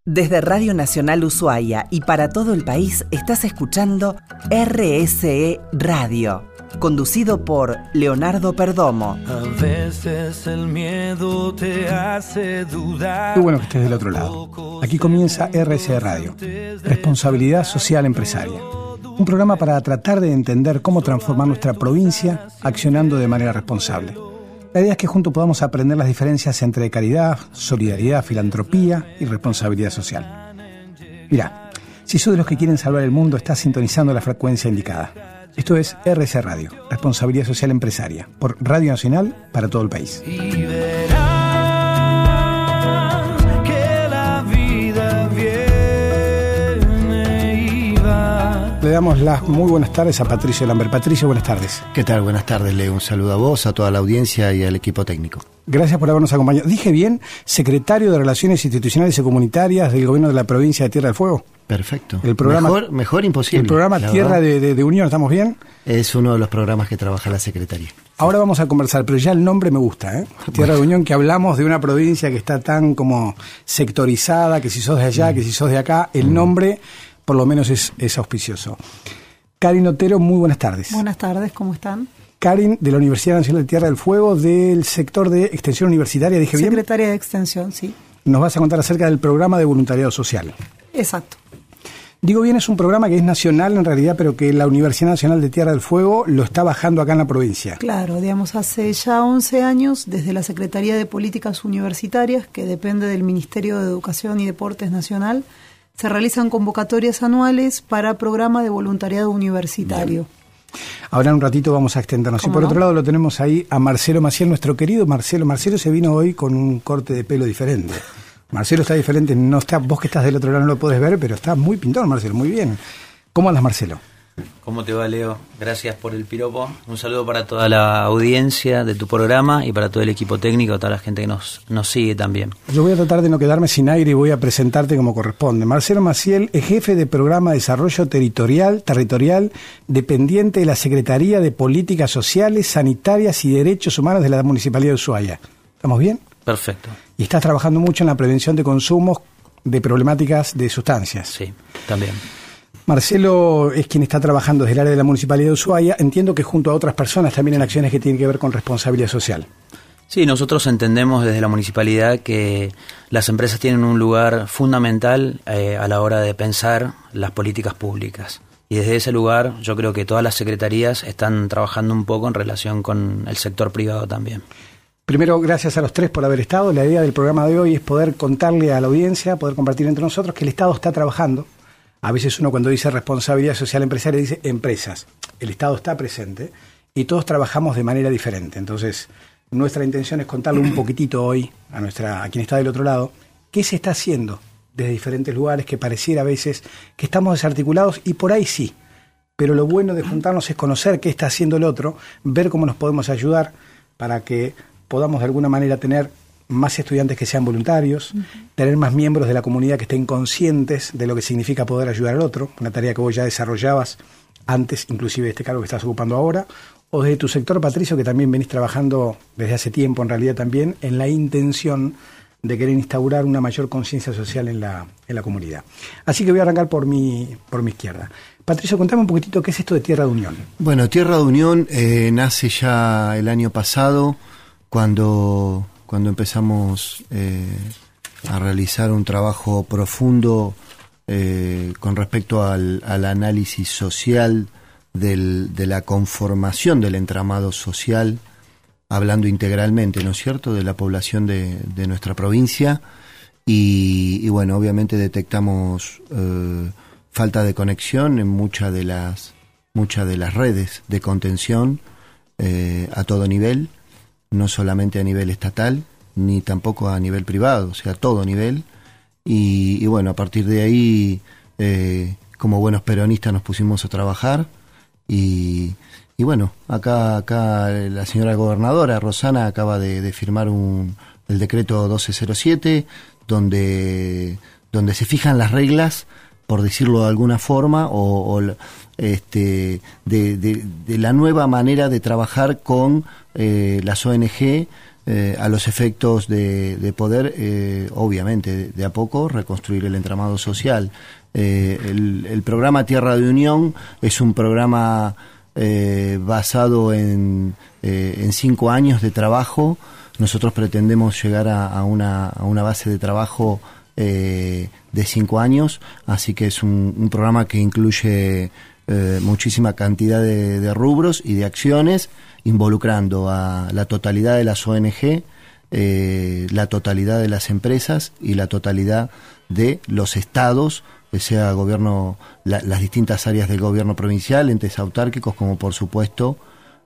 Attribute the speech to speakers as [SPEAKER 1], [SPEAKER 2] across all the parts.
[SPEAKER 1] Desde Radio Nacional Ushuaia y para todo el país estás escuchando RSE Radio, conducido por Leonardo Perdomo.
[SPEAKER 2] A veces el miedo te hace dudar.
[SPEAKER 3] Qué bueno que estés del otro lado. Aquí comienza RSE Radio, Responsabilidad Social Empresaria. Un programa para tratar de entender cómo transformar nuestra provincia accionando de manera responsable. La idea es que juntos podamos aprender las diferencias entre caridad, solidaridad, filantropía y responsabilidad social. Mirá, si sos de los que quieren salvar el mundo, estás sintonizando la frecuencia indicada. Esto es RSE Radio, Responsabilidad Social Empresaria, por Radio Nacional para todo el país.
[SPEAKER 2] Y verás que la vida viene y va.
[SPEAKER 3] Le damos las muy buenas tardes a Patricio Lambert. Patricio, buenas tardes.
[SPEAKER 4] ¿Qué tal? Buenas tardes, Leo. Un saludo a vos, a toda la audiencia y al equipo técnico.
[SPEAKER 3] Gracias por habernos acompañado. ¿Dije bien? Secretario de Relaciones Institucionales y Comunitarias del Gobierno de la Provincia de Tierra del Fuego.
[SPEAKER 4] Perfecto.
[SPEAKER 3] El programa,
[SPEAKER 4] mejor imposible.
[SPEAKER 3] El programa Tierra de Unión, ¿estamos bien?
[SPEAKER 4] Es uno de los programas que trabaja la Secretaría.
[SPEAKER 3] Ahora vamos a conversar, pero ya el nombre me gusta, ¿eh? Tierra de Unión, que hablamos de una provincia que está tan como sectorizada, que si sos de allá, que si sos de acá, el nombre por lo menos es auspicioso. Karin Otero, muy buenas tardes.
[SPEAKER 5] Buenas tardes, ¿cómo están?
[SPEAKER 3] Karin, de la Universidad Nacional de Tierra del Fuego, del sector de extensión universitaria, ¿dije bien?
[SPEAKER 5] Secretaria de Extensión, sí.
[SPEAKER 3] Nos vas a contar acerca del programa de voluntariado social.
[SPEAKER 5] Exacto.
[SPEAKER 3] Digo bien, es un programa que es nacional en realidad, pero que la Universidad Nacional de Tierra del Fuego lo está bajando acá en la provincia.
[SPEAKER 5] Claro, digamos, hace ya 11 años, desde la Secretaría de Políticas Universitarias, que depende del Ministerio de Educación y Deportes Nacional, se realizan convocatorias anuales para programa de voluntariado universitario.
[SPEAKER 3] Bien. Ahora en un ratito vamos a extendernos. Y por otro lado lo tenemos ahí a Marcelo Maciel, nuestro querido Marcelo. Marcelo se vino hoy con un corte de pelo diferente. Marcelo está diferente, no está, vos que estás del otro lado no lo podés ver, pero está muy pintado Marcelo, muy bien. ¿Cómo andas, Marcelo?
[SPEAKER 6] ¿Cómo te va, Leo? Gracias por el piropo. Un saludo para toda la audiencia de tu programa y para todo el equipo técnico, toda la gente que nos sigue también.
[SPEAKER 3] Yo voy a tratar de no quedarme sin aire y voy a presentarte como corresponde. Marcelo Maciel es jefe de programa de desarrollo territorial, dependiente de la Secretaría de Políticas Sociales, Sanitarias y Derechos Humanos de la Municipalidad de Ushuaia. ¿Estamos bien?
[SPEAKER 6] Perfecto.
[SPEAKER 3] Y estás trabajando mucho en la prevención de consumos de problemáticas de sustancias.
[SPEAKER 6] Sí, también.
[SPEAKER 3] Marcelo es quien está trabajando desde el área de la Municipalidad de Ushuaia, entiendo que junto a otras personas también en acciones que tienen que ver con responsabilidad social.
[SPEAKER 6] Sí, nosotros entendemos desde la municipalidad que las empresas tienen un lugar fundamental a la hora de pensar las políticas públicas. Y desde ese lugar yo creo que todas las secretarías están trabajando un poco en relación con el sector privado también.
[SPEAKER 3] Primero, gracias a los tres por haber estado. La idea del programa de hoy es poder contarle a la audiencia, poder compartir entre nosotros que el Estado está trabajando. A veces uno cuando dice responsabilidad social empresaria dice empresas. El Estado está presente y todos trabajamos de manera diferente. Entonces, nuestra intención es contarle un poquitito hoy a quien está del otro lado qué se está haciendo desde diferentes lugares, que pareciera a veces que estamos desarticulados y por ahí sí. Pero lo bueno de juntarnos es conocer qué está haciendo el otro, ver cómo nos podemos ayudar para que podamos de alguna manera tener más estudiantes que sean voluntarios, tener más miembros de la comunidad que estén conscientes de lo que significa poder ayudar al otro, una tarea que vos ya desarrollabas antes, inclusive de este cargo que estás ocupando ahora, o desde tu sector, Patricio, que también venís trabajando desde hace tiempo, en realidad también, en la intención de querer instaurar una mayor conciencia social en la comunidad. Así que voy a arrancar por mi izquierda. Patricio, contame un poquitito qué es esto de Tierra de Unión.
[SPEAKER 4] Bueno, Tierra de Unión nace ya el año pasado, cuando empezamos a realizar un trabajo profundo con respecto al análisis social de la conformación del entramado social, hablando integralmente, ¿no es cierto?, de la población de nuestra provincia y bueno, obviamente detectamos falta de conexión en muchas de las redes de contención a todo nivel, no solamente a nivel estatal, ni tampoco a nivel privado, o sea, a todo nivel. Y bueno, a partir de ahí, como buenos peronistas nos pusimos a trabajar y bueno, acá la señora gobernadora, Rosana, acaba de firmar el decreto 1207, donde se fijan las reglas, por decirlo de alguna forma, de la nueva manera de trabajar con las ONG a los efectos de poder, obviamente, de a poco reconstruir el entramado social. El programa Tierra de Unión es un programa basado en 5 años de trabajo. Nosotros pretendemos llegar a una base de trabajo de 5 años, así que es un programa que incluye muchísima cantidad de rubros y de acciones, involucrando a la totalidad de las ONG, la totalidad de las empresas y la totalidad de los estados, que sea gobierno, las distintas áreas del gobierno provincial, entes autárquicos, como por supuesto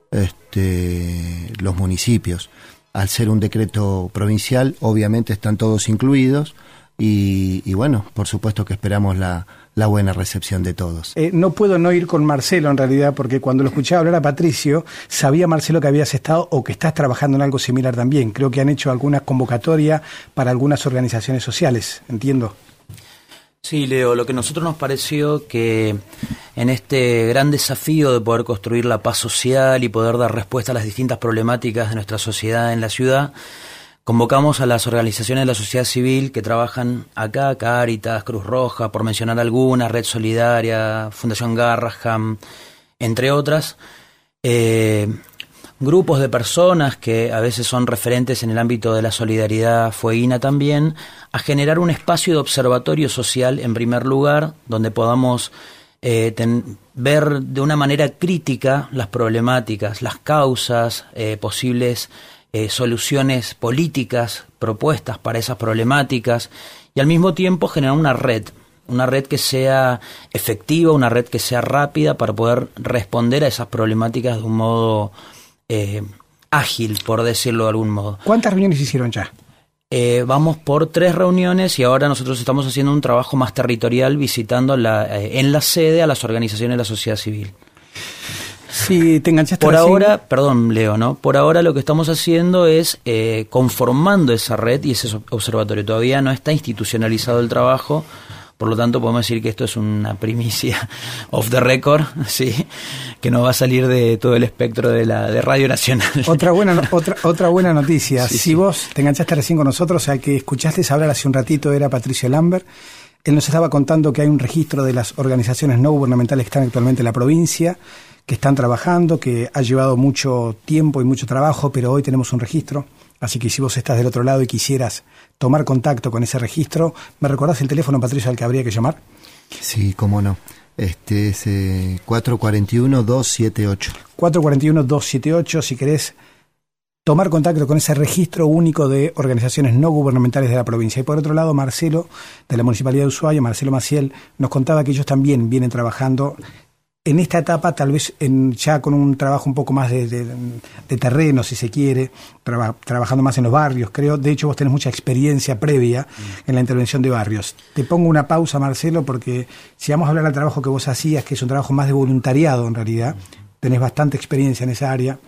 [SPEAKER 4] los municipios. Al ser un decreto provincial, obviamente están todos incluidos y bueno, por supuesto que esperamos la buena recepción de todos.
[SPEAKER 3] No puedo no ir con Marcelo en realidad, porque cuando lo escuchaba hablar a Patricio, sabía Marcelo que habías estado o que estás trabajando en algo similar también. Creo que han hecho alguna convocatoria para algunas organizaciones sociales, entiendo.
[SPEAKER 6] Sí, Leo, lo que a nosotros nos pareció que en este gran desafío de poder construir la paz social y poder dar respuesta a las distintas problemáticas de nuestra sociedad en la ciudad, convocamos a las organizaciones de la sociedad civil que trabajan acá, Cáritas, Cruz Roja, por mencionar algunas, Red Solidaria, Fundación Garraham, entre otras, grupos de personas que a veces son referentes en el ámbito de la solidaridad fueguina también, a generar un espacio de observatorio social en primer lugar, donde podamos ver de una manera crítica las problemáticas, las causas, posibles soluciones políticas propuestas para esas problemáticas, y al mismo tiempo generar una red que sea efectiva, una red que sea rápida para poder responder a esas problemáticas de un modo ágil, por decirlo de algún modo.
[SPEAKER 3] ¿Cuántas reuniones hicieron ya?
[SPEAKER 6] Vamos por 3 reuniones y ahora nosotros estamos haciendo un trabajo más territorial visitando en la sede a las organizaciones de la sociedad civil.
[SPEAKER 3] Sí, te enganchaste
[SPEAKER 6] por
[SPEAKER 3] recién.
[SPEAKER 6] ahora, perdón Leo, ¿no? Por ahora lo que estamos haciendo es conformando esa red y ese observatorio. Todavía no está institucionalizado el trabajo, por lo tanto podemos decir que esto es una primicia off the record, sí, que no va a salir de todo el espectro de Radio Nacional.
[SPEAKER 3] Otra buena noticia.
[SPEAKER 6] Sí,
[SPEAKER 3] si vos te enganchaste recién con nosotros, al que escuchaste hablar hace un ratito era Patricio Lambert. Él nos estaba contando que hay un registro de las organizaciones no gubernamentales que están actualmente en la provincia, que están trabajando, que ha llevado mucho tiempo y mucho trabajo, pero hoy tenemos un registro. Así que si vos estás del otro lado y quisieras tomar contacto con ese registro, ¿me recordás el teléfono, Patricio, al que habría que llamar?
[SPEAKER 4] Sí, cómo no. Es 441-278.
[SPEAKER 3] 441-278, si querés tomar contacto con ese registro único de organizaciones no gubernamentales de la provincia. Y por otro lado, Marcelo, de la Municipalidad de Ushuaia, Marcelo Maciel, nos contaba que ellos también vienen trabajando en esta etapa, tal vez ya con un trabajo un poco más de terreno, si se quiere, trabajando más en los barrios, creo. De hecho, vos tenés mucha experiencia previa en la intervención de barrios. Te pongo una pausa, Marcelo, porque si vamos a hablar del trabajo que vos hacías, que es un trabajo más de voluntariado en realidad, tenés bastante experiencia en esa área.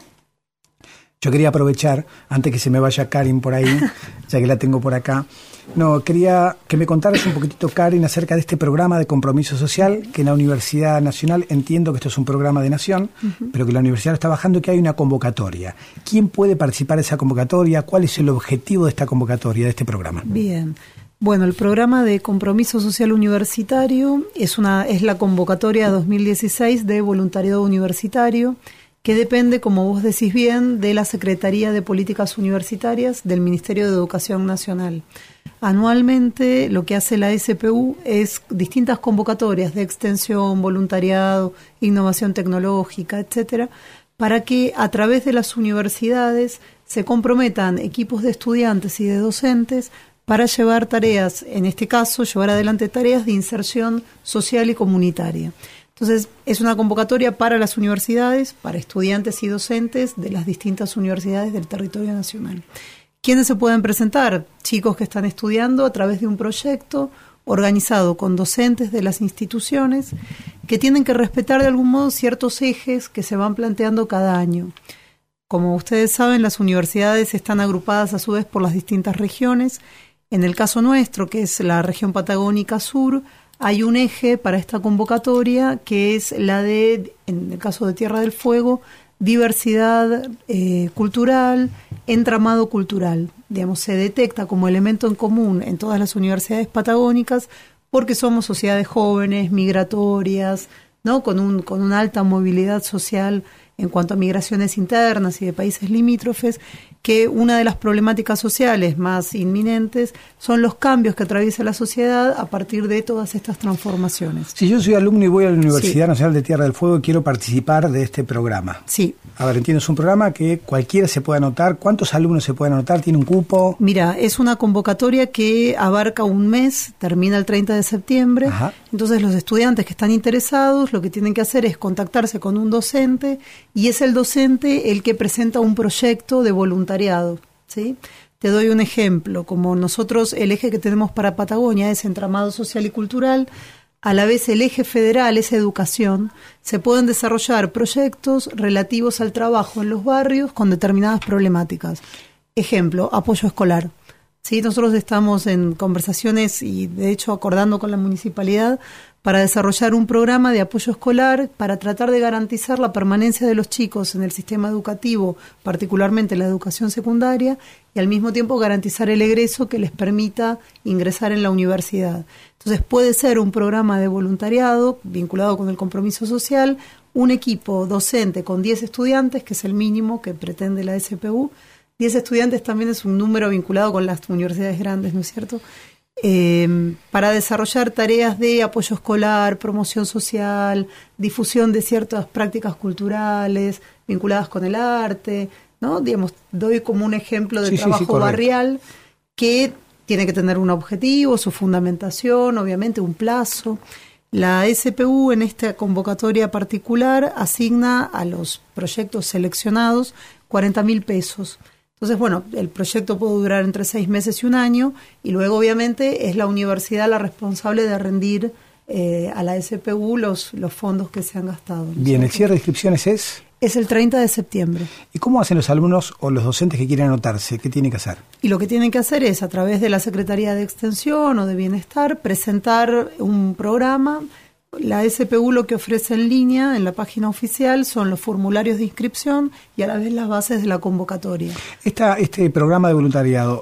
[SPEAKER 3] Yo quería aprovechar, antes que se me vaya Karin por ahí, ya que la tengo por acá. No, quería que me contaras un poquitito, Karin, acerca de este programa de compromiso social, que en la Universidad Nacional, entiendo que esto es un programa de nación, pero que la universidad está bajando y que hay una convocatoria. ¿Quién puede participar de esa convocatoria? ¿Cuál es el objetivo de esta convocatoria, de este programa?
[SPEAKER 5] Bien. Bueno, el programa de compromiso social universitario es la convocatoria 2016 de voluntariado universitario, que depende, como vos decís bien, de la Secretaría de Políticas Universitarias del Ministerio de Educación Nacional. Anualmente lo que hace la SPU es distintas convocatorias de extensión, voluntariado, innovación tecnológica, etcétera, para que a través de las universidades se comprometan equipos de estudiantes y de docentes para llevar tareas, en este caso, llevar adelante tareas de inserción social y comunitaria. Entonces, es una convocatoria para las universidades, para estudiantes y docentes de las distintas universidades del territorio nacional. ¿Quiénes se pueden presentar? Chicos que están estudiando a través de un proyecto organizado con docentes de las instituciones que tienen que respetar de algún modo ciertos ejes que se van planteando cada año. Como ustedes saben, las universidades están agrupadas a su vez por las distintas regiones. En el caso nuestro, que es la región Patagónica Sur, hay un eje para esta convocatoria que es la de, en el caso de Tierra del Fuego, diversidad cultural, entramado cultural. Digamos, se detecta como elemento en común en todas las universidades patagónicas porque somos sociedades jóvenes, migratorias, ¿no? Con una alta movilidad social en cuanto a migraciones internas y de países limítrofes, que una de las problemáticas sociales más inminentes son los cambios que atraviesa la sociedad a partir de todas estas transformaciones.
[SPEAKER 3] Si yo soy alumno y voy a la Universidad
[SPEAKER 5] Sí.
[SPEAKER 3] Nacional de Tierra del Fuego y quiero participar de este programa.
[SPEAKER 5] Sí.
[SPEAKER 3] A ver, entiendo, es un programa que cualquiera se puede anotar. ¿Cuántos alumnos se pueden anotar? ¿Tiene un cupo?
[SPEAKER 5] Mira, es una convocatoria que abarca un mes, termina el 30 de septiembre.
[SPEAKER 3] Ajá.
[SPEAKER 5] Entonces los estudiantes que están interesados lo que tienen que hacer es contactarse con un docente y es el docente el que presenta un proyecto de voluntariado, ¿sí? Te doy un ejemplo, como nosotros el eje que tenemos para Patagonia es entramado social y cultural, a la vez el eje federal es educación, se pueden desarrollar proyectos relativos al trabajo en los barrios con determinadas problemáticas. Ejemplo, apoyo escolar. Sí, nosotros estamos en conversaciones y de hecho acordando con la municipalidad para desarrollar un programa de apoyo escolar para tratar de garantizar la permanencia de los chicos en el sistema educativo, particularmente la educación secundaria, y al mismo tiempo garantizar el egreso que les permita ingresar en la universidad. Entonces puede ser un programa de voluntariado vinculado con el compromiso social, un equipo docente con 10 estudiantes, que es el mínimo que pretende la SPU. 10 estudiantes también es un número vinculado con las universidades grandes, ¿no es cierto? Para desarrollar tareas de apoyo escolar, promoción social, difusión de ciertas prácticas culturales vinculadas con el arte, ¿no? Digamos, doy como un ejemplo de trabajo barrial que tiene que tener un objetivo, su fundamentación, obviamente un plazo. La SPU en esta convocatoria particular asigna a los proyectos seleccionados 40.000 pesos. Entonces, bueno, el proyecto puede durar entre 6 meses y un año y luego, obviamente, es la universidad la responsable de rendir a la SPU los fondos que se han gastado, ¿no?
[SPEAKER 3] Bien, ¿el cierre de inscripciones es?
[SPEAKER 5] Es el 30 de septiembre.
[SPEAKER 3] ¿Y cómo hacen los alumnos o los docentes que quieren anotarse? ¿Qué tienen que hacer?
[SPEAKER 5] Y lo que tienen que hacer es, a través de la Secretaría de Extensión o de Bienestar, presentar un programa. La SPU lo que ofrece en línea, en la página oficial, son los formularios de inscripción y a la vez las bases de la convocatoria.
[SPEAKER 3] Este programa de voluntariado,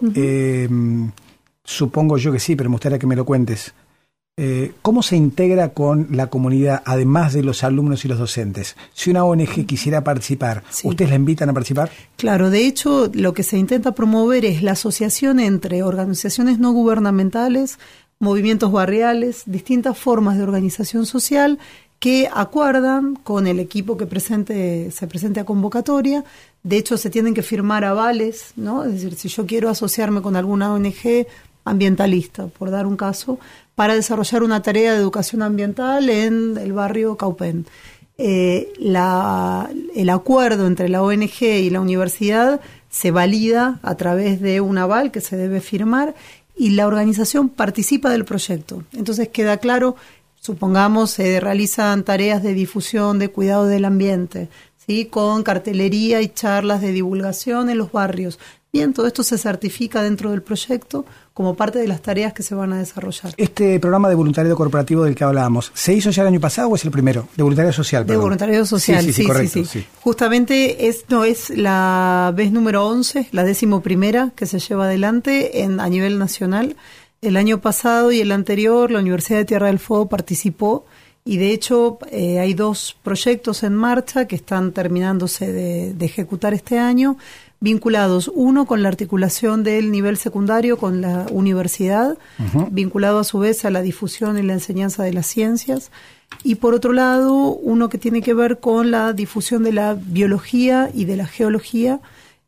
[SPEAKER 3] supongo yo que sí, pero me gustaría que me lo cuentes. ¿Cómo se integra con la comunidad, además de los alumnos y los docentes? Si una ONG quisiera participar,
[SPEAKER 5] Sí.
[SPEAKER 3] ¿ustedes la invitan a participar?
[SPEAKER 5] Claro, de hecho, lo que se intenta promover es la asociación entre organizaciones no gubernamentales, movimientos barriales, distintas formas de organización social que acuerdan con el equipo que se presente a convocatoria. De hecho, se tienen que firmar avales, ¿no? Es decir, si yo quiero asociarme con alguna ONG ambientalista, por dar un caso, para desarrollar una tarea de educación ambiental en el barrio Caupen. El acuerdo entre la ONG y la universidad se valida a través de un aval que se debe firmar y la organización participa del proyecto. Entonces queda claro, supongamos, se realizan tareas de difusión, de cuidado del ambiente, ¿sí? Con cartelería y charlas de divulgación en los barrios. Bien, todo esto se certifica dentro del proyecto como parte de las tareas que se van a desarrollar.
[SPEAKER 3] Este programa de voluntariado corporativo del que hablábamos, ¿se hizo ya el año pasado o es el primero? De voluntariado social, perdón.
[SPEAKER 5] De voluntariado social,
[SPEAKER 3] sí, correcto. Sí.
[SPEAKER 5] Justamente es la vez número 11, la 11ª que se lleva adelante a nivel nacional. El año pasado y el anterior, la Universidad de Tierra del Fuego participó y de hecho hay 2 proyectos en marcha que están terminándose de ejecutar este año, vinculados, uno con la articulación del nivel secundario con la universidad, vinculado a su vez a la difusión y la enseñanza de las ciencias, y por otro lado, uno que tiene que ver con la difusión de la biología y de la geología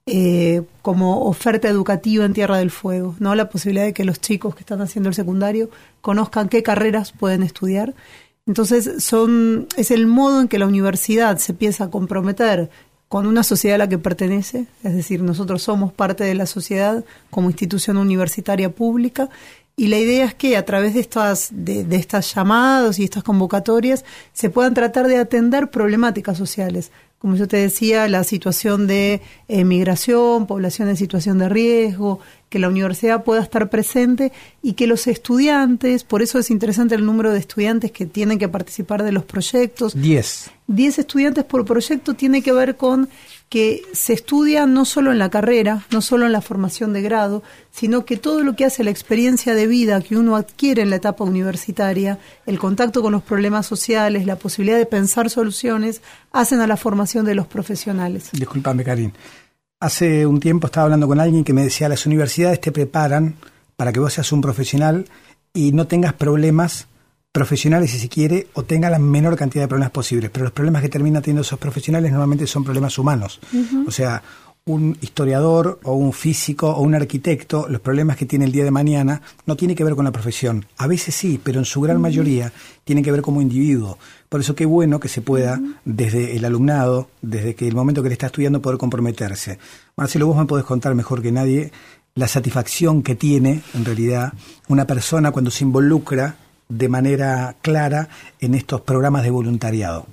[SPEAKER 5] como oferta educativa en Tierra del Fuego, ¿no? La posibilidad de que los chicos que están haciendo el secundario conozcan qué carreras pueden estudiar. Entonces, es el modo en que la universidad se empieza a comprometer con una sociedad a la que pertenece, es decir, nosotros somos parte de la sociedad como institución universitaria pública, y la idea es que a través de estas llamados y estas convocatorias se puedan tratar de atender problemáticas sociales. Como yo te decía, la situación de migración, población en situación de riesgo, que la universidad pueda estar presente y que los estudiantes, por eso es interesante el número de estudiantes que tienen que participar de los proyectos.
[SPEAKER 3] 10
[SPEAKER 5] 10 estudiantes por proyecto tiene que ver con que se estudia no solo en la carrera, no solo en la formación de grado, sino que todo lo que hace la experiencia de vida que uno adquiere en la etapa universitaria, el contacto con los problemas sociales, la posibilidad de pensar soluciones, hacen a la formación de los profesionales.
[SPEAKER 3] Discúlpame, Karin. Hace un tiempo estaba hablando con alguien que me decía, las universidades te preparan para que vos seas un profesional y no tengas problemas profesionales, si se quiere, o tenga la menor cantidad de problemas posibles, pero los problemas que terminan teniendo esos profesionales normalmente son problemas humanos. O sea, un historiador o un físico o un arquitecto, los problemas que tiene el día de mañana no tiene que ver con la profesión. A veces sí, pero en su gran mayoría tienen que ver como individuo. Por eso qué bueno que se pueda, desde el alumnado, desde que el momento que le está estudiando, poder comprometerse. Marcelo, vos me podés contar mejor que nadie la satisfacción que tiene, en realidad, una persona cuando se involucra de manera clara en estos programas de voluntariado.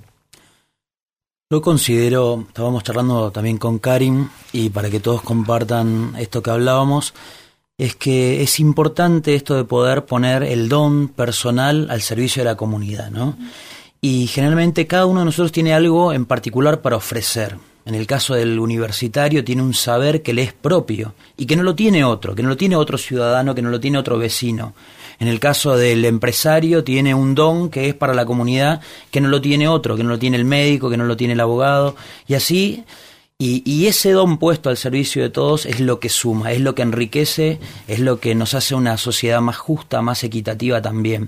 [SPEAKER 6] Yo considero, estábamos charlando también con Karin, y para que todos compartan esto que hablábamos, es que es importante esto de poder poner el don personal al servicio de la comunidad, ¿no? Y generalmente cada uno de nosotros tiene algo en particular para ofrecer. En el caso del universitario tiene un saber que le es propio y que no lo tiene otro, que no lo tiene otro ciudadano, que no lo tiene otro vecino. En el caso del empresario tiene un don que es para la comunidad, que no lo tiene otro, que no lo tiene el médico, que no lo tiene el abogado, y así, y ese don puesto al servicio de todos es lo que suma, es lo que enriquece, es lo que nos hace una sociedad más justa, más equitativa también.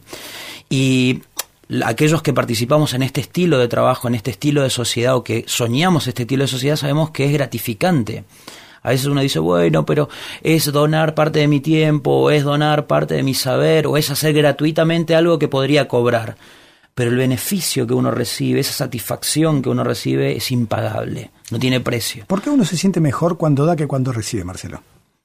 [SPEAKER 6] Y aquellos que participamos en este estilo de trabajo, en este estilo de sociedad, o que soñamos este estilo de sociedad, sabemos que es gratificante. A veces uno dice, bueno, pero es donar parte de mi tiempo, o es donar parte de mi saber, o es hacer gratuitamente algo que podría cobrar. Pero el beneficio que uno recibe, esa satisfacción que uno recibe, es impagable, no tiene precio.
[SPEAKER 3] ¿Por qué uno se siente mejor cuando da que cuando recibe, Marcelo?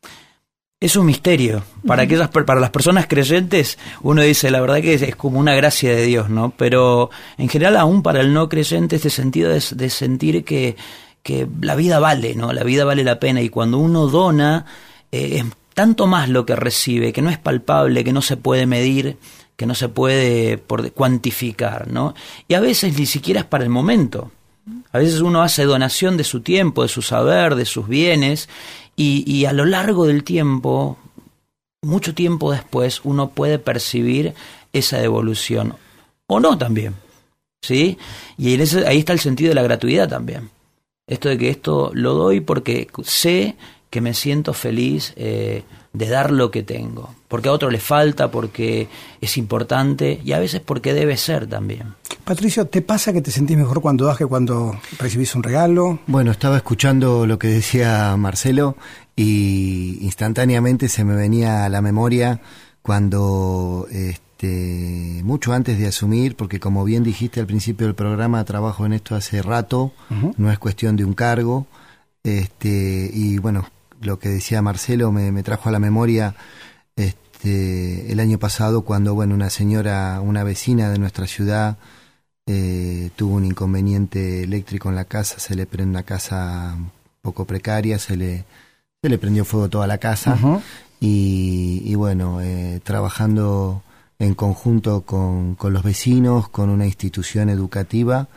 [SPEAKER 6] Es un misterio. Para las personas creyentes, uno dice, la verdad que es como una gracia de Dios, ¿no? Pero en general, aún para el no creyente, este sentido de sentir que la vida vale, ¿no? La vida vale la pena, y cuando uno dona, es tanto más lo que recibe, que no es palpable, que no se puede medir, que no se puede cuantificar, ¿no? Y a veces ni siquiera es para el momento. A veces uno hace donación de su tiempo, de su saber, de sus bienes, y a lo largo del tiempo, mucho tiempo después, uno puede percibir esa devolución, o no también, ¿sí? Y ahí está el sentido de la gratuidad también. Esto de que esto lo doy porque sé que me siento feliz de dar lo que tengo, porque a otro le falta, porque es importante, y a veces porque debe ser también.
[SPEAKER 3] Patricio, ¿te pasa que te sentís mejor cuando das que cuando recibís un regalo? Bueno,
[SPEAKER 4] estaba escuchando lo que decía Marcelo y instantáneamente se me venía a la memoria cuando mucho antes de asumir, porque como bien dijiste al principio del programa, trabajo en esto hace rato, no es cuestión de un cargo, y bueno, lo que decía Marcelo me trajo a la memoria el año pasado cuando, bueno, una vecina de nuestra ciudad tuvo un inconveniente eléctrico en la casa, se le prendió una casa un poco precaria, se le prendió fuego toda la casa, y bueno, trabajando en conjunto con los vecinos, con una institución educativa,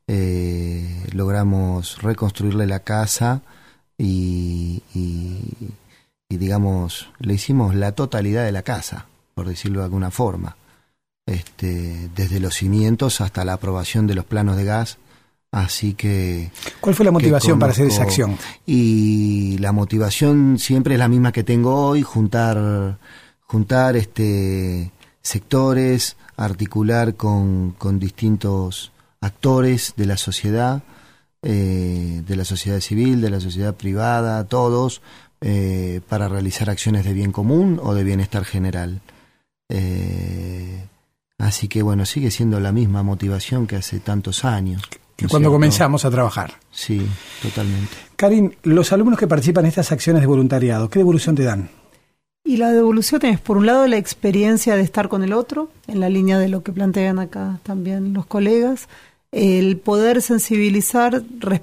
[SPEAKER 4] logramos reconstruirle la casa y digamos, le hicimos la totalidad de la casa, por decirlo de alguna forma, desde los cimientos hasta la aprobación de los planos de gas. Así que... ¿Cuál fue la motivación para hacer esa acción? Y la motivación siempre es la misma que tengo hoy, juntar sectores, articular con distintos actores de la sociedad civil, de la sociedad privada, todos, para realizar acciones de bien común o de bienestar general. Así que bueno, sigue siendo la misma motivación que hace tantos años. Que cuando comenzamos a trabajar. Sí, totalmente. Karin, los alumnos que participan en estas acciones de voluntariado, ¿qué devolución te dan?
[SPEAKER 5] Y la devolución es, por un lado, la experiencia de estar con el otro, en la línea de lo que plantean acá también los colegas, el poder sensibilizarse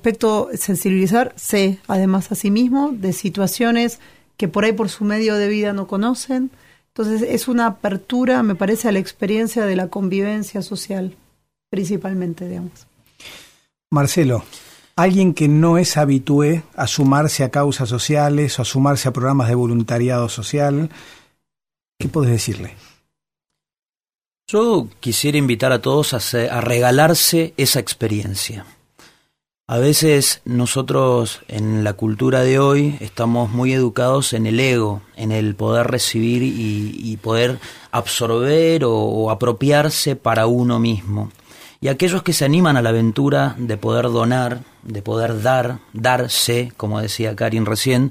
[SPEAKER 5] además a sí mismo de situaciones que por ahí por su medio de vida no conocen. Entonces es una apertura, me parece, a la experiencia de la convivencia social, principalmente, digamos.
[SPEAKER 3] Marcelo, alguien que no es habitué a sumarse a causas sociales o a sumarse a programas de voluntariado social, ¿qué podés decirle?
[SPEAKER 6] Yo quisiera invitar a todos a regalarse esa experiencia. A veces nosotros en la cultura de hoy estamos muy educados en el ego, en el poder recibir y poder absorber o apropiarse para uno mismo. Y aquellos que se animan a la aventura de poder donar, de poder darse, como decía Karin recién,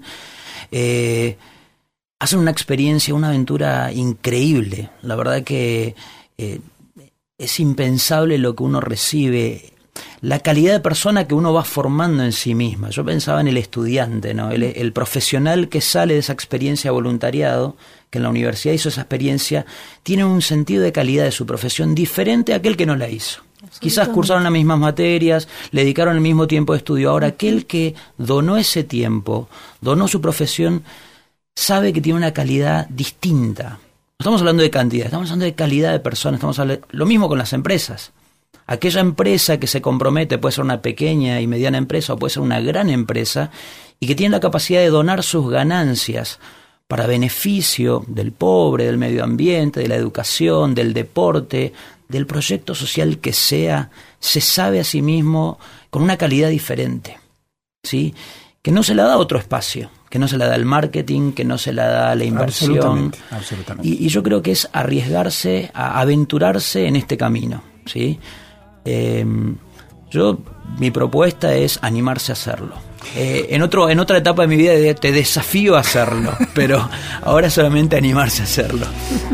[SPEAKER 6] hacen una experiencia, una aventura increíble. La verdad que es impensable lo que uno recibe, la calidad de persona que uno va formando en sí misma. Yo pensaba en el estudiante, ¿no? El profesional que sale de esa experiencia de voluntariado, que en la universidad hizo esa experiencia, tiene un sentido de calidad de su profesión diferente a aquel que no la hizo. Quizás cursaron las mismas materias, le dedicaron el mismo tiempo de estudio. Ahora, aquel que donó ese tiempo, donó su profesión, sabe que tiene una calidad distinta. No estamos hablando de cantidad, estamos hablando de calidad de personas. Estamos hablando, lo mismo con las empresas. Aquella empresa que se compromete, puede ser una pequeña y mediana empresa o puede ser una gran empresa, y que tiene la capacidad de donar sus ganancias para beneficio del pobre, del medio ambiente, de la educación, del deporte, del proyecto social que sea, se sabe a sí mismo con una calidad diferente, ¿sí? Que no se la da otro espacio, que no se la da el marketing, que no se la da la inversión. Absolutamente. Y yo creo que es arriesgarse, a aventurarse en este camino, ¿sí? Mi propuesta es animarse a hacerlo. En otra etapa de mi vida te desafío a hacerlo, pero ahora solamente animarse a hacerlo.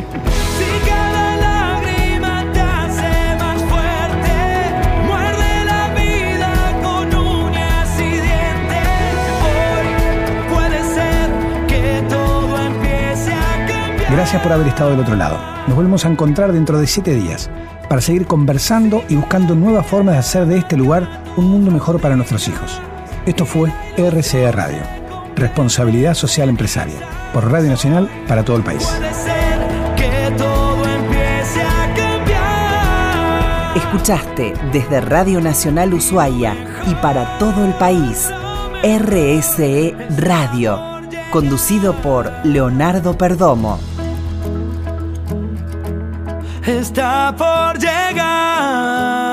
[SPEAKER 3] Gracias por haber estado del otro lado. Nos volvemos a encontrar dentro de 7 días para seguir conversando y buscando nuevas formas de hacer de este lugar un mundo mejor para nuestros hijos. Esto fue RCE Radio, Responsabilidad Social Empresaria, por Radio Nacional para todo el país.
[SPEAKER 1] Escuchaste desde Radio Nacional Ushuaia y para todo el país, RCE Radio, conducido por Leonardo Perdomo.
[SPEAKER 2] Está por llegar.